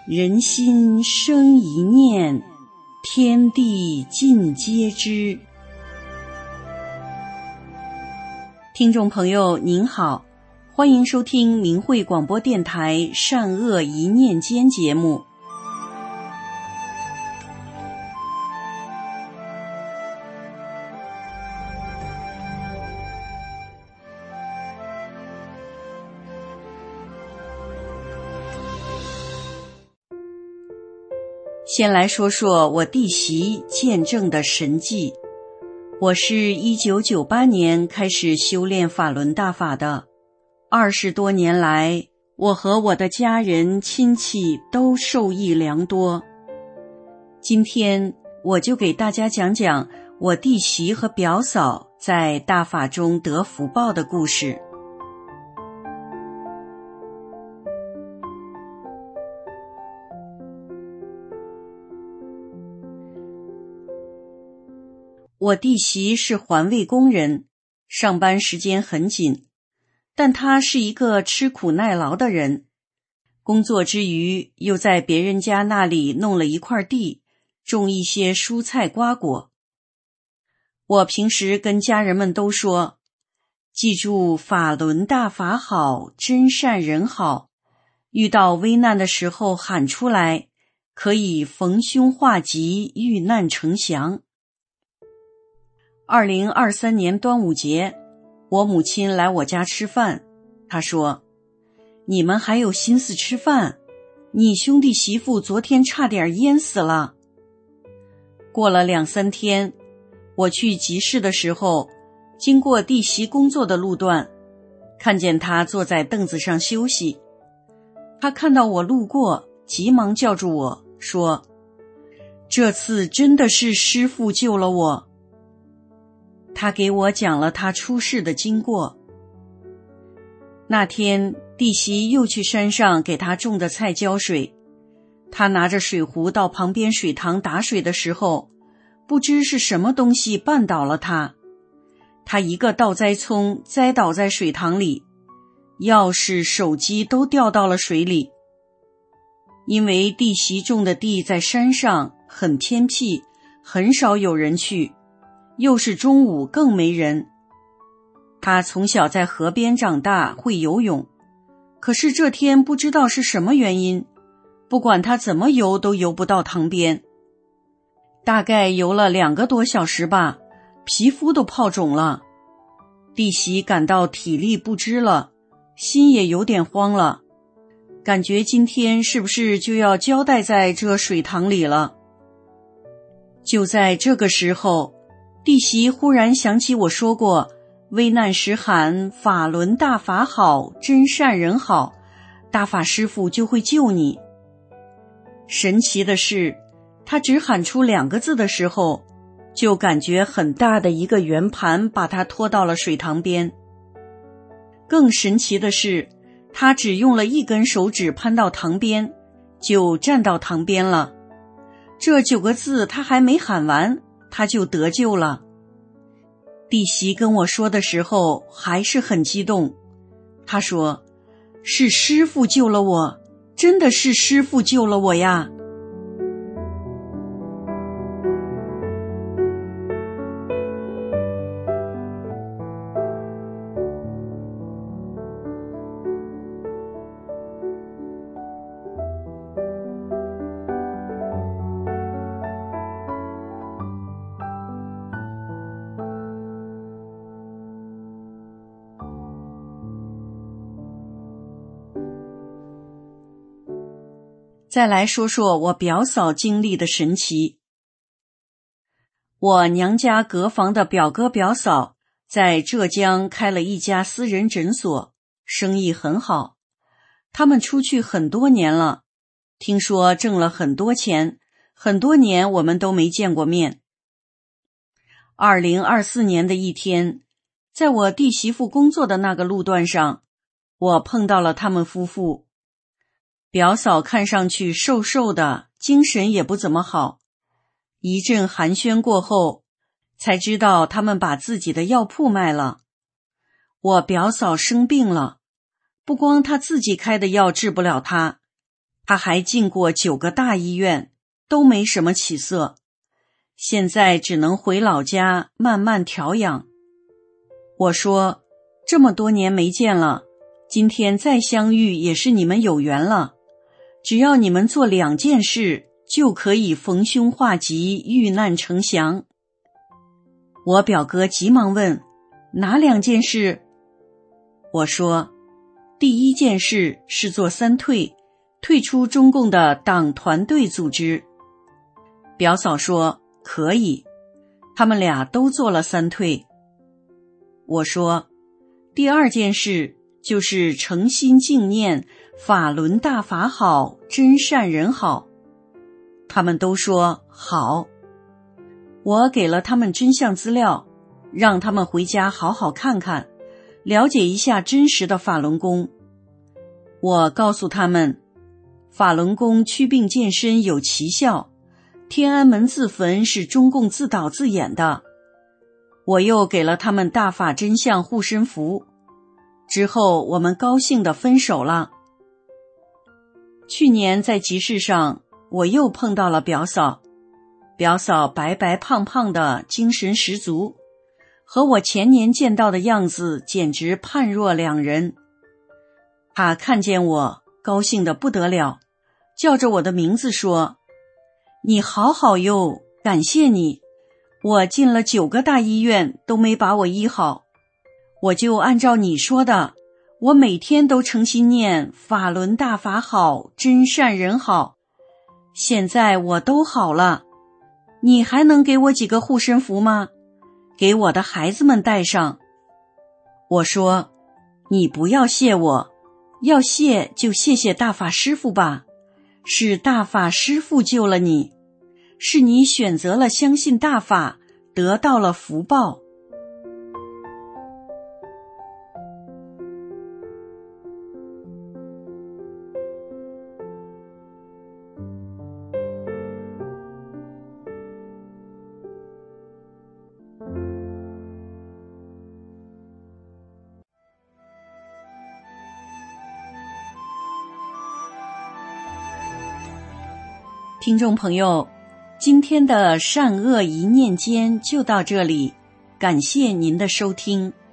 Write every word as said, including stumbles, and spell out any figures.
人心生一念，天地尽皆知。听众朋友您好，欢迎收听明慧广播电台善恶一念间节目。先来说说我弟媳见证的神迹。我是一九九八年开始修炼法轮大法的，二十多年来，我和我的家人亲戚都受益良多。今天我就给大家讲讲我弟媳和表嫂在大法中得福报的故事。我弟媳是环卫工人，上班时间很紧，但她是一个吃苦耐劳的人。工作之余，又在别人家那里弄了一块地，种一些蔬菜瓜果。我平时跟家人们都说，记住法轮大法好，真善人好，遇到危难的时候喊出来，可以逢凶化吉，遇难成祥。二零二三年端午节，我母亲来我家吃饭，她说，你们还有心思吃饭？你兄弟媳妇昨天差点淹死了。过了两三天，我去集市的时候，经过弟媳工作的路段，看见她坐在凳子上休息。她看到我路过，急忙叫住我，说，这次真的是师父救了我。他给我讲了他出事的经过。那天弟媳又去山上给他种的菜浇水，他拿着水壶到旁边水塘打水的时候，不知是什么东西绊倒了他，他一个倒栽葱栽倒在水塘里，钥匙手机都掉到了水里。因为弟媳种的地在山上，很偏僻，很少有人去，又是中午更没人。他从小在河边长大，会游泳，可是这天不知道是什么原因，不管他怎么游都游不到塘边。大概游了两个多小时吧，皮肤都泡肿了。弟媳感到体力不支了，心也有点慌了，感觉今天是不是就要交代在这水塘里了。就在这个时候，弟媳忽然想起我说过，危难时喊法轮大法好，真善人好，大法师父就会救你。神奇的是，他只喊出两个字的时候，就感觉很大的一个圆盘把他拖到了水塘边。更神奇的是，他只用了一根手指攀到塘边，就站到塘边了。这九个字他还没喊完，他就得救了。弟媳跟我说的时候还是很激动，他说，是师父救了我，真的是师父救了我呀。再来说说我表嫂经历的神奇。我娘家隔房的表哥表嫂在浙江开了一家私人诊所，生意很好。他们出去很多年了，听说挣了很多钱，很多年我们都没见过面。二零二四年的一天，在我弟媳妇工作的那个路段上，我碰到了他们夫妇。表嫂看上去瘦瘦的，精神也不怎么好。一阵寒暄过后，才知道他们把自己的药铺卖了。我表嫂生病了，不光她自己开的药治不了她， 他还进过九个大医院，都没什么起色，现在只能回老家慢慢调养。我说，这么多年没见了，今天再相遇也是你们有缘了，只要你们做两件事，就可以逢凶化吉，遇难成祥。我表哥急忙问，哪两件事？我说，第一件事是做三退，退出中共的党团队组织。表嫂说可以，他们俩都做了三退。我说，第二件事就是诚心敬念法轮大法好，真善人好。他们都说好。我给了他们真相资料，让他们回家好好看看，了解一下真实的法轮功。我告诉他们，法轮功祛病健身有奇效，天安门自焚是中共自导自演的。我又给了他们大法真相护身符。之后我们高兴地分手了。去年在集市上，我又碰到了表嫂。表嫂白白胖胖的，精神十足，和我前年见到的样子简直判若两人。她看见我，高兴得不得了，叫着我的名字说，你好好哟，感谢你，我进了九个大医院都没把我医好，我就按照你说的，我每天都诚心念法轮大法好，真善人好，现在我都好了，你还能给我几个护身符吗？给我的孩子们带上。我说，你不要谢我，要谢就谢谢大法师父吧，是大法师父救了你，是你选择了相信大法，得到了福报。听众朋友，今天的善恶一念间就到这里，感谢您的收听。